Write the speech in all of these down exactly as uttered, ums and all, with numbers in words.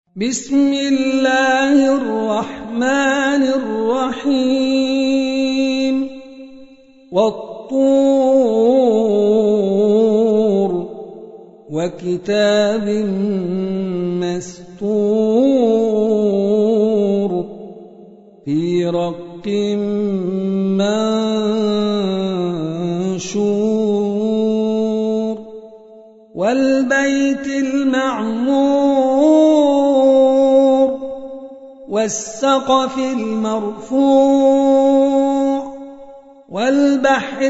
بسم الله الرحمن الرحيم والطور وكتاب مسطور في رق منشور والبيت المعمور والسقف المرفوع والبحر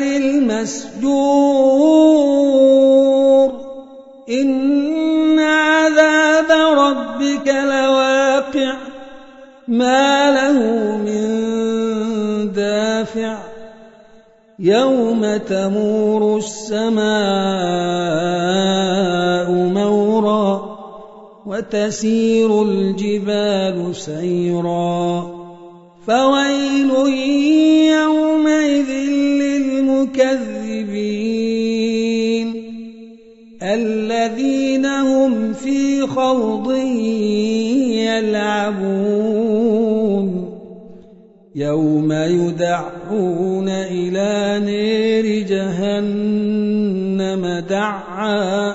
المسجور إن عذاب ربك لواقع ما له من دافع يوم تمور السماء مورا وتسير الجبال سيرا فويل يومئذ للمكذبين الذين هم في خوض يلعبون يوم يدعون إلى نار جهنم دعا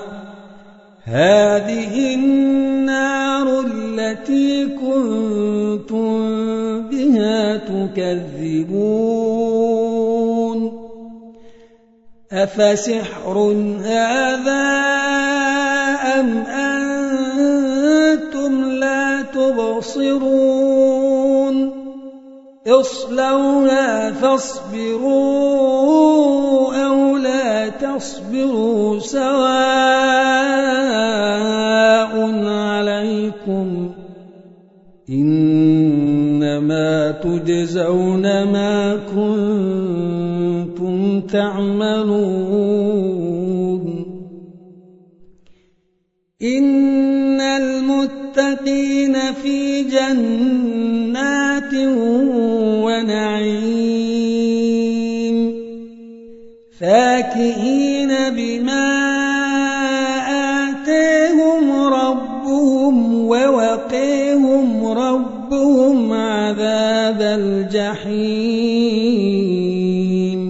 هذه النار التي كنتم بها تكذبون أفسحر هذا أم أنتم لا تبصرون اصلوها فاصبروا أو لا تصبروا سواء عليكم إنما تجزون ما كنتم تعملون إن المتقين في جنات ونعيم فاكهين بما آتاهم ربهم ووقيهم ربهم عذاب الجحيم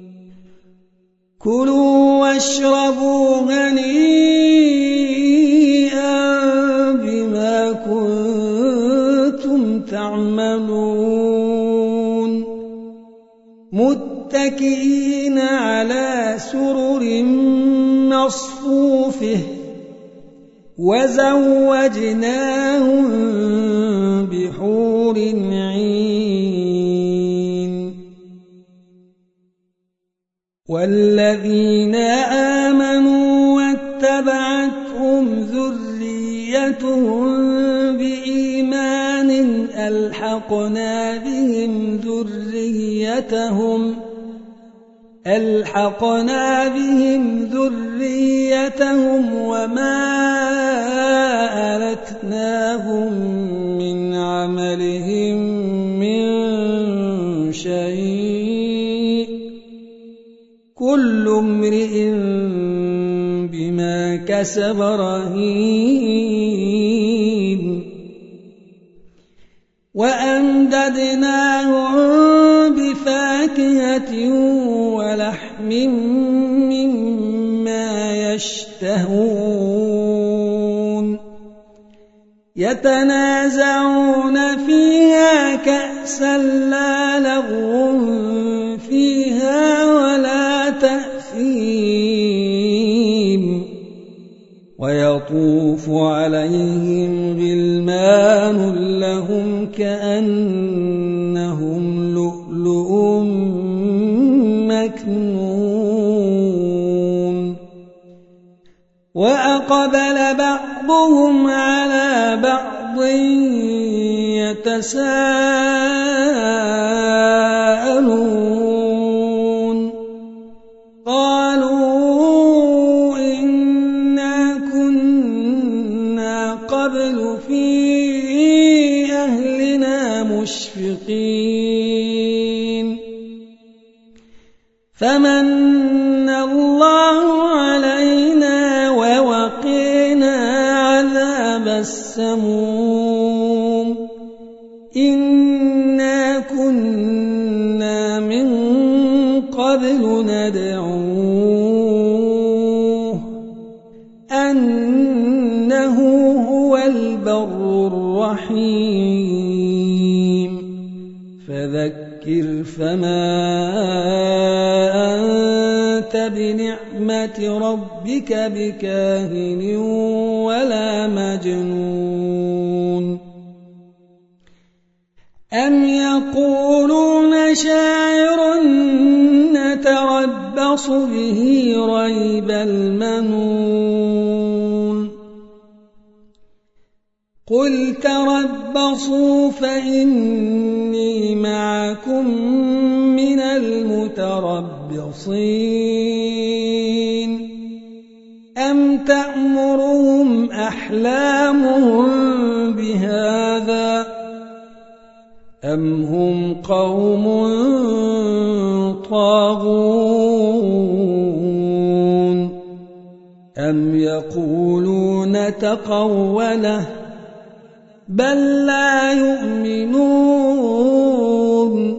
كلوا واشربوا هنيئا بما كنتم تعملون متكئين على سرر مصفوفة وزوجناهم بحور عين والذين آمنوا واتبعتهم ذريتهم بإيمان ألحقنا بهم ذريتهم ألحقنا بهم ذريتهم وما ألتناهم من عملهم من شيء كل امرئ بما كسب رهين وأمددناهم بفاكهة ولحم مما يشتهون يتنازعون فيها كأسا لا لغو فيها ولا تأثيم ويطوف عليهم غلمان لهم كأنهم لؤلؤ مكنون وأقبل بعضهم على بعض يتساءلون قالوا إنا كنا قبل في أهلنا مشفقين فمن الله علينا ووقينا عذاب السعير السموم إنا كنا من قبل ندعوه أنه هو البر الرحيم فذكر فما أنت بنعمة ربك بكاهن ولا مجنون أم يقولون شاعر نتربص به ريب المنون قل تربصوا فإني معكم من المتربصين أم تأمرهم أحلامهم بهذا أم هم قوم طاغون أم يقولون تقوله بل لا يؤمنون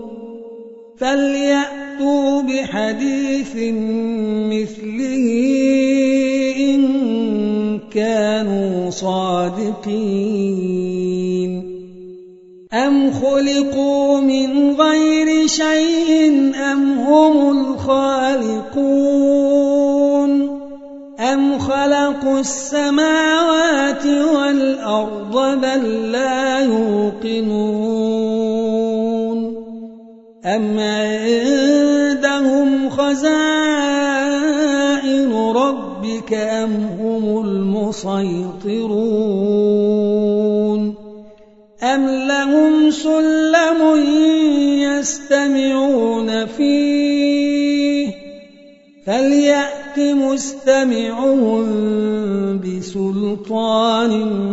فليأتوا بحديث مثله إن كانوا صادقين أم خلقوا من غير شيء أم هم الخالقون أم خلقوا السماوات والأرض بل لا يوقنون أم عندهم خزائن ربك أم هم المسيطرون أم لهم سلم يستمعون فيه فليأت مستمعهم بسلطان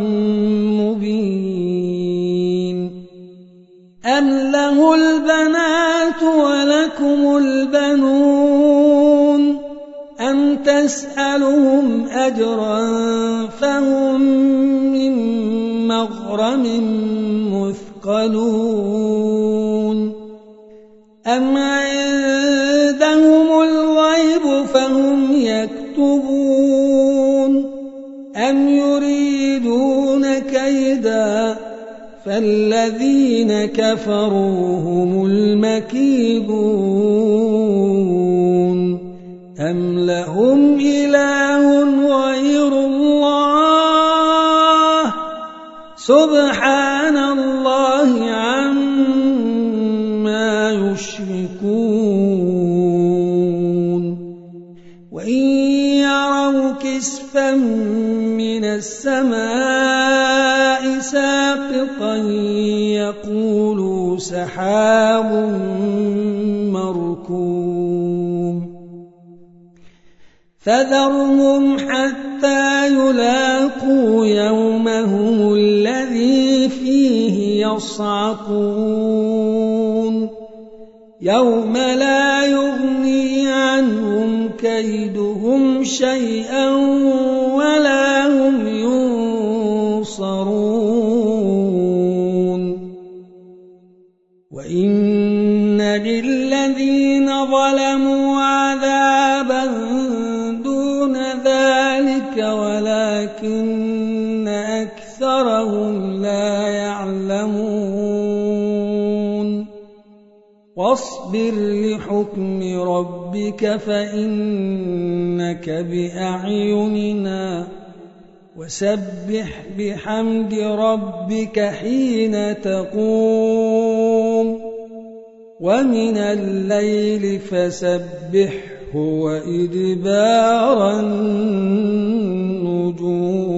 مبين أم له البنات ولكم البنون أم تسألهم أجرا فهم من مغرم مثقلون أم عندهم الغيب فهم يكتبون أم يريدون كيدا فالذين كفروا هم المكيدون أم لهم إله غير الله سبحان الله عما يشركون وإن يروا كسفا من السماء ساقطا يقولوا سحاب مركوم فذرهم حتى يلاقوا يومهم الذي فيه يصعقون يوم لا يغني عنهم كيدهم شيئا ولا هم ينصرون وإن للذين ظلموا عذابا دون ذلك ولكن أكثرهم لا يعلمون واصبر لحكم ربك فإنك بأعيننا وسبح بحمد ربك حين تقوم ومن الليل فسبحه وإدبار النجوم